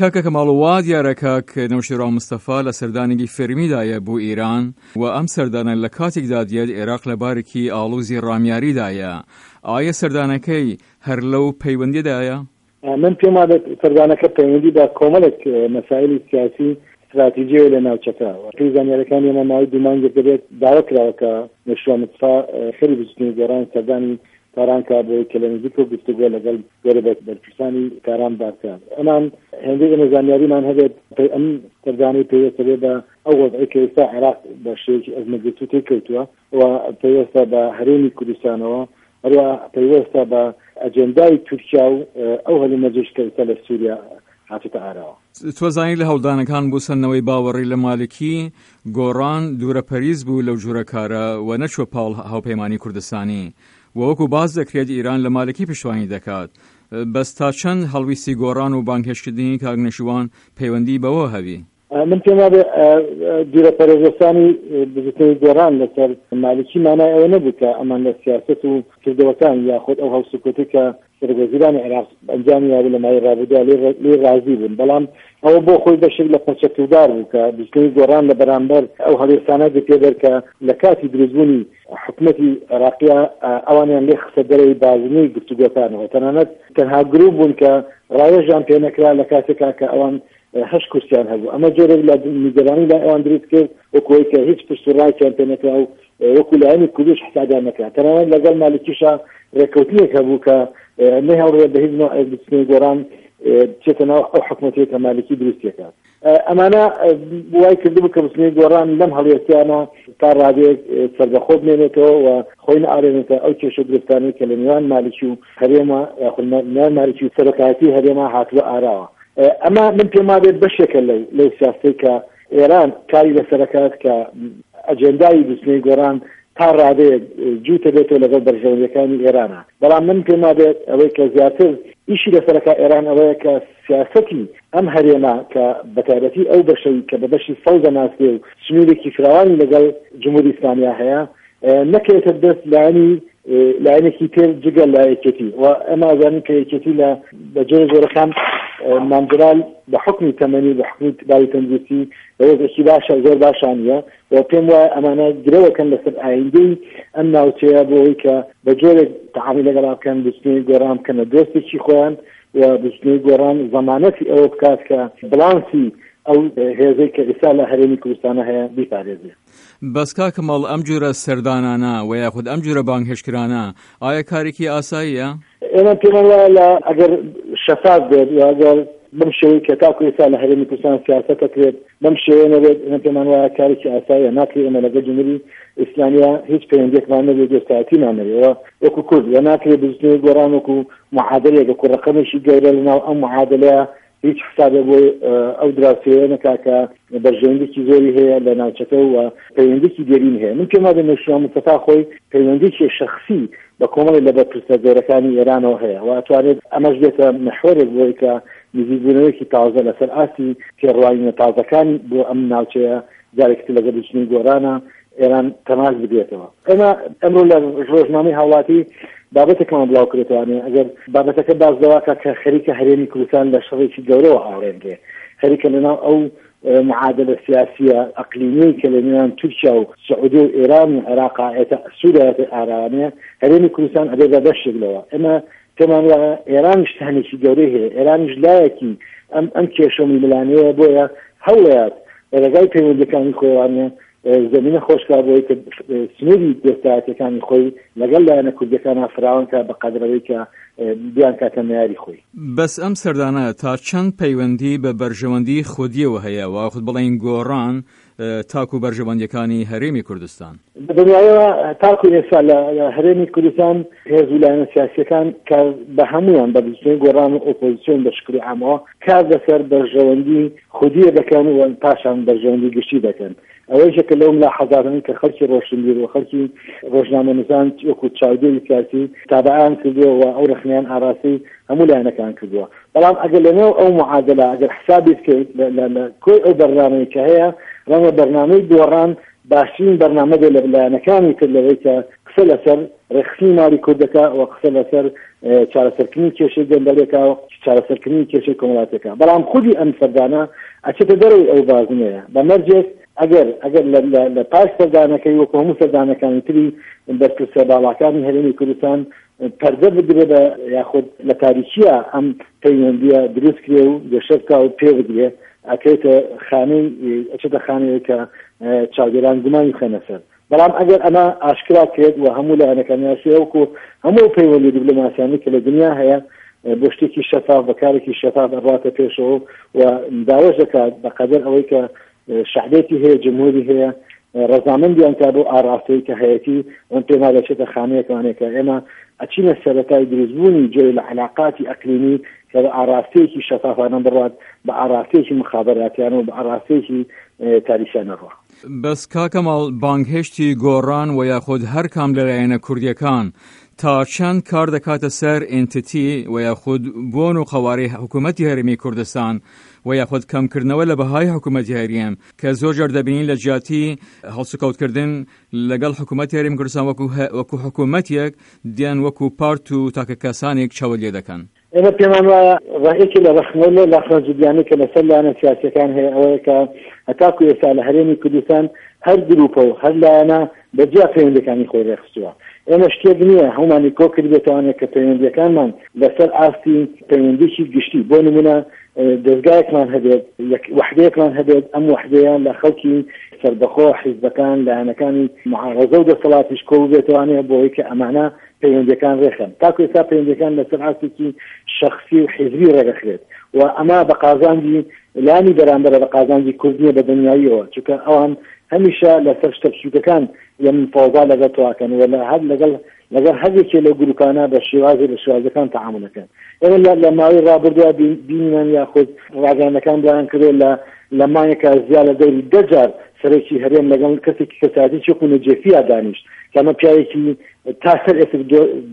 کاکە کەماڵوا دیارەکە کە نەوشیڕۆ مستەفا لە سەردانێکی فێرمیدایە بۆ ئیران و ئەم سەردانە لە کاتێکدا دێت عێراق لە بارێکی ئاڵوزی ڕامیاریدایە. ئایا سەردانەکەی هەر لەو پەیوەندیدایە؟ من پێم وایە سەردانەکە پەیوەندی بە کۆمەڵێک مەسائلی سیاسی استراتیژیە لە ناوچەکەوە. زانیاریەکانی ئێمە ماوەی دوو مانگ دەبێت داوا کراوە کە نەوشیڕۆ مستەفا خێری بچووکەی گۆڕان سەردانی کارانکە بۆی کە لە نزیکەوە گفتوگۆ لەگەڵ گۆرە بەرپرسانی کاران بارکار. ئەمان هەندێک ئێمە زانیاریمان هەبێت ئەم سەردانی پێویستە بێت بە ئەو وەزعی کە ئێستا عێراق بە شێوەیەکی ئەزمەتگرتوو تێکەوتووە و پێویستە بە هەرێمی کوردستانەوە هەروە پێویستە بە ئەجەندای تورکیا و ئەو هەلومەرجەش کە ئێستا لە سووریا هاتوتە ئاراوە. تۆزانی لە هەوڵدانەکان بۆ سەرنەوەی باوەڕی لە مالکی گۆڕان دوورەپەریز بوو لەو جۆرە کارە و نەچوە پاڵ هاوپەیمانی کوردستانی وەکو باز دەکرێت ئیران لە مالکی پشتوانی دەکات. بەس تا چەند هەڵویستی گۆڕان و بانگهێشتکردنی کاکنەشیوان پەیوەندی بەوە هەبی؟ من پێم وایە دوورەپەرێزەستانی بزرگترین گۆڕان لەسەر مالکی مانای ئەوە نەبوو کە ئەمان لە سیاست و کردەوەکان یاخود ئەو هەڵسوکەوتی کە سەرۆکوەزیرانی عێراق ئەنجامیان لە مای ڕابردوودا لێ ڕازی بوون، بەڵام ئەوە بۆ خۆی بەشێک لە پەچەکردار بوو کە بزرگترین گۆڕان لە بەرامبەر ئەو هەڵوێستانە دەپێدەر کە لە کاتی دروستبوونی حکومەتی عێراقیە ئەوانیان لێ خستە دەرەوەی بازنەی گفتوگۆکانەوە. تەنانەت تەنها گروپ بوون کە ڕایەژیان پێ نەکرا لە کاتێکا کە ئەوان 8 کورسیان هەبوو. ئەمە جۆرێک لە نیگەرانی لای ئەوان دروست کرد وەکوەوەی کە هیچ پشت و ڕایان پێ نەکرا و وەکو لایەنی کوردیش حسابیان نەکرا. تەنانەت لەگەڵ مالکیشە ڕێکەوتنێک هەبوو کە نەهێڵڕێت بە هیچ نوع بچنەی گۆڕان بچێتە ناو ئەو حکومەتێک کە مالکی دروستیەکات. ئەمانە وای کردبوو کە بچنەی گۆڕان لەم هەڵوێستیانە تا ڕادێک سەربەخۆ بمێنێتەوە و خۆی نەئارێنێتە ئەو کێشە گرفتانەی کە لە نێوان مالکی و هەرێمە نێوان مالکی و سەرۆکایەتی هەرێمە هاتووە ئاراوە. ئەمە من پێم وایە بەشێکە لەو سیاستەی کە ئێران کاری لەسەرەکات کە ئەجەندای بچنەی گۆڕان تا ڕادەیەک جووتە بێتەوە لەگەڵ بەرژەوەندەکانی ئێرانە. بەڵام من پێم وایە ئەوەی کە زیاتر ئیشی لەسەرەکە ئێران ئەوەیە کە سیاسەتی ئەم هەرێمە کە بەتایبەتی ئەو بەشەی کە بە بەشی سەوزە ناسێ و سنوورێکی فراوانی لەگەڵ جمهوری ئیسلامیە هەیە نەکرێتە دەست لایەنێکی تر جگە لە یەکێتی و ئەمە ئازانین کە یەکێتی لە بەجۆرە جۆرەکان مامزرال بە حکمی تەمەنی بە حکمی داری تەندروستی بەوەزێکی باشە زۆر باشانیە و پێم وایە ئەمانە گرەوەکەن لەسەر ئایندەی ئەم ناوچەیە بۆەوەی کە بە جۆرێک تەعامی لەگەڵ بکەن بچنەی گۆڕان بکەنە دۆستێکی خۆیان و بچنەی گۆڕان زەمانەتی ئەوە بکات کە بڵانسی ئەو هێزەی کە ئێستا لە هەرێمی کوردستانە هەیە بیپارێزێت. بەس کاکە ماڵ ئەم جۆرە سەردانانە و یاخود ئەم جۆرە بانگهێشتکرانە ئایا کارێکی ئاساییە؟ ئێمە پێم وایە ئەگەر شەفاف بێت و ئەگەر بەم شێوەی کە تاکو ئێستا لە هەرێمی کوردستان سیاسەت دەکرێت بەم شێوەیە نەبێت. ئێمە پێمان وایە کارێکی ئاساییە ناکرێت ئێمە لەگەڵ جمهوری ئیسلامیە هیچ پەیوەندیەکمان نەبێت دۆستایەتیمان نەبێت وەکو کورد و ناکرێت بچنەی گۆڕان وەکو معادلەیەک وەکو ڕقەمێکی گەورە لەناو ئەم معادلەیە هیچ حسابێک بۆ ئەو دراوسێیە نەکا کە بەرژەوەندێکی زۆری هەیە لە ناوچەکە و پەیوەندێکی دێرین هەیە. من پێم وایە نەوشیڕۆ مستەفا خۆی پەیوەندێکی شەخسی بە کۆمەڵی لە بەرپرسە جۆرەکانی ئێرانەوە هەیە و ئەتوانێت ئەمەش بێتە محورێک بۆی کە نزیکبوونەوەیەکی تازە لەسەر ئاسی پێڕواینە تازەکانی بۆ ئەم ناوچەیە جارێکی لەگەڵ بچنی گۆڕانە ئێران تەماس بگرێتەوە. ئێمە ئەمڕۆ لە ڕۆژنامەی هاوڵاتی بابەتێکمان بڵاو کردوانێ ئەگەر بابەتەکە بازدەواکە کە خەریکە هەرێمی کوردستان لە شەڕێکی گەورەوە ئاڕێنگێ خەریکە لەناو ئەو معادلە سیاسیە ئەقلیمی کە لە نێوان تورکیا و سعودی و ئێران و عێراق سووریا ئارانەیە هەرێمی کوردستان ئەبێ بە بەشێکلەوە. ئێمە پێمان وایە ئێرانیش هەنێکی گەورەی هەیە ئێرانیش لایەکی ئەم کێشە میلانەیە بۆیە هەوڵەیەت لەگای پەیوەندیەکانی خۆیانە زمینە خۆشکا بۆی کە سنووری دۆستایەتەکانی خۆی لەگەڵ لایەنە کوردەکانە فراوان کە بە قەدرەوەی کە بیان کاتە معیاری خۆی. بەس ئەم سەردانە تا چەند پەیوەندی بە بەرژەوەندی خودیەوە هەیە و خود بڵین گۆڕان تاکو بەرژەوەندیەکانی هەرێمی کوردستان بەدنیایەوە تاکو ئێستا لە هەرێمی کوردستان هێز و لایەنە سیاسیەکان کە بە هەمویان بە بچنەی گۆڕان و ئۆپۆزیسیۆن بە شکلی عامەوە کار لەسەر بەرژەوەندی خودیە دەکەن و پاشان بەرژەوەندی گشتی دەکەن. ئەوەیشە کە لەو ملاحەزاتانی کە خەڵکی ڕۆشنبیر و خەڵکی ڕۆژنامەنووسان وەکو چاودێری سیاسی تابعیان کردووە و ئەو ڕخنیان ئاراسی هەموو لایەنەکان کردووە. بەڵام ئەگەر لەنێو ئەو معادلە ئەگەر حسابی بکەیت لە کۆی ئەو بەرنامەی کە هەیە ڕەنگە بەرنامەی گۆڕان باشترین بەرنامە بێت لە لایەنەکانی تر لەوەی کە قسە لەسەر ڕێخستنی ماڵی کوردەکە و قسە لەسەر چارەسەرکردنی کێشەی گەندەڵێکە و چارەسەرکردنی کێشەی کۆمەڵاتەکە. بەڵام خودی ئەم سەردانە ئەچێتە دەرەوەی ئەو بازنەیە بە مەرجێک ئەگەر لە پاش سەردانەکەی وەکو هەموو سەردانەکانی تری بەرپرسە باڵاکانی هەرێمی کوردستان پەردە بدرێ بە یاخود لە تاریکیە ئەم پەیوەندیە دروست کرێ و گەشەبکە و پێ بدرێ ئەکرێتە خانەی ئەچێتە خانەیە کە چاودێران گومانی خێنە سەر. بەڵام ئەگەر ئەمە ئاشکرا کرێت و هەموو لایەنەکانیاسی وەکو هەموو پەیوەندی دیپلۆماسیانی کە لە دنیا هەیە بۆ شتێکی شەفاف بەکارێکی شەفاف ئەڕاتە پێشەوە و داواش دەکات بەقەدەر ئەوەی کە شعبێتی هەیە جمهوری هەیە ڕەزامەندیان کا بۆ ئاراستەی کە هەیەتی ئەم پێما دەچێتە خانەیەکوانێکە ئێمە ئەچینە سەرەتای دروستبوونی جۆی لە علاقاتی ئەقلیمی کە بە ئاراستەیەکی شەفافانە بڕات بە ئاراستەیەکی مخابراتیان و بە ئاراستەیەکی تاریخیانە ڕۆ. بەس کاکەماڵ بانگهێشتی گۆڕان و یاخود هەر کام لەلایەنە کوردیەکان تا چەند کار دەکاتە سەر ئێنتیتی و یاخود بۆن و قەوارەی حکوومەتی هەرێمی کوردستان و یاخود کەمکردنەوە لە بەهای حکوومەتی هەرێم کە زۆر جار دەبینین لە جیاتی هەڵسوکەوتکردن لەگەڵ حکوومەتی هەرێمی کوردستان وەکو حکوومەتیەک دیان وەکو پارت و تاکە کەسانێک چاوەلێ دەکەن. ئێمە پێمان وایە ڕێیەکی لە ڕەخنەوە لە خەنجودیانی کە لەسەر لایەنە سیاسیەکان هەیە ئەوەیە کە هەتاکو ئێستا لە هەرێمی کوردستان هەر گروپە و هەر لایەنە بەجیا پەیوەندیەکانی خۆی ڕێخستووە. ئێمە شتێک نییە هەمومانی کۆ کرد بێتوانێت کە پەیوەندیەکانمان لەسەر ئاستی پەیوەندیی گشتی بۆ نمونە دەستگایەکمان هەبێت وحدەیەکمان هەبێت ئەم وحدەیان لە خەڵکی سەربەخۆ حیزبەکان لایەنەکانی معارەزە و دەسەڵاتیش کۆ بێتوانێت بۆ ئەوەی کە ئەمانە پەیوەندیەکان ڕێخن تاکو ئێستا پەیوەندیەکان لەسەر ئاستێکی شەخسی و حیزبی ڕێگەخرێت و ئەمە بە قازانجی لانی بەرامبەرە بە قازانجی کوردیە بە دنیاییەوە چونکە ئەوان هەمیشە لەسەر شتە بچووکەکان یان فەوزا لەگەڵ تواکەن و لەگەڵ هەرێکێ لە گروپانە بە شێوازەکان تەعاملەکەن. ئێمە لە ماوەی ڕابردووە بینیمان یاخود ڕاگەیاندەکان بڵیان کردێت لە مانگێکە زیاد لە دەوری 10 جار سەرێکی هەرێم لەگەڵ کەسێکی کەساتی چۆک و نەجێفیە دانیشت کە ئەمە پیاوێکی تا سەر ئێسک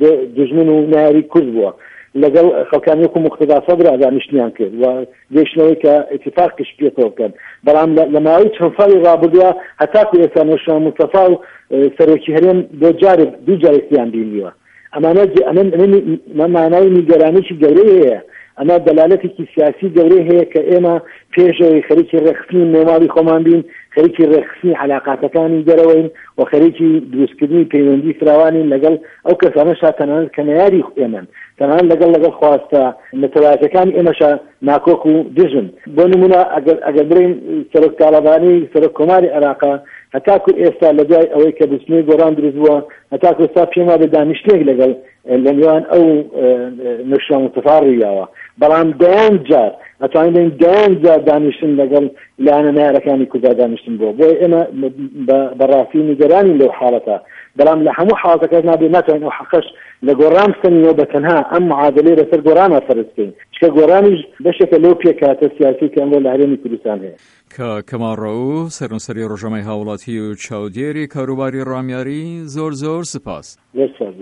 دژمن و ناری کورد بووە لەگەڵ خەڵکانی وەکو مقتدا سەدر دانیشتیان کرد و گەیشتنەوەی کە ئیتیفاقیش پێکەوە بکەن. بەڵام لە ماوەی چەند ساڵی ڕابردووە هەتاکو ئێستا نۆشان مستەفا و سەرۆکی هەرێم دوو جارێکیان بینیوە. ئەمە مانای نیگەرانیی گەورەی هەیە. ئەمە دەلالەتێکی سیاسی گەورەی هەیە کە ئێمە پێشەوەی خەریکی ڕێخستنی نێماڵی خۆمان بین خەریکی ڕێخستنی علاقاتەکانی دەرەوەین و خەریکی دروستکردنی پەیوەندی فراوانین لەگەڵ ئەو کەسانەشا تەنانەت کە نەیاری ئێمەن تەنانەت لەگەڵ خواستە نەتەوایەتەکانی ئێمەشە ناکۆک و دژن. بۆ نمونە ئەگەر برین سەرۆک تاڵەبانی سەرۆک کۆماری عێراقا هەتاکو ئێستا لە دوای ئەوەی کە بچنەی گۆڕان دروست بووە هەتاکو ئێستا پێما بە دانیشتێک لەگەڵ لە نێوان ئەو نەشرا مستەفا ڕوویاوە. بەڵام دەیان جار ئەتوانین دەیان جار دانیشتن لەگەڵ لایەنە نایەنەکانی کورددا دانیشتن بۆ ئێمە بەڕاستی نیگەرانی لەو حاڵەتە. بەڵام لە هەموو حاڵەتەکە ناتوانین ئەو حەقەش لە گۆڕان بستنەوە بە تەنها ئەم معادلەی لەسەر گۆڕانە فەرز بکەین چکە گۆڕانیش بەشێکە لەو پێکاتە سیاسی کە ئەمڕۆ لە هەرێمی کوردستان هەیە. کە کەماڕەو سەرنووسەری ڕۆژنامەی هاوڵاتی و چاودێری کاروباری ڕامیاری زۆر سپاس.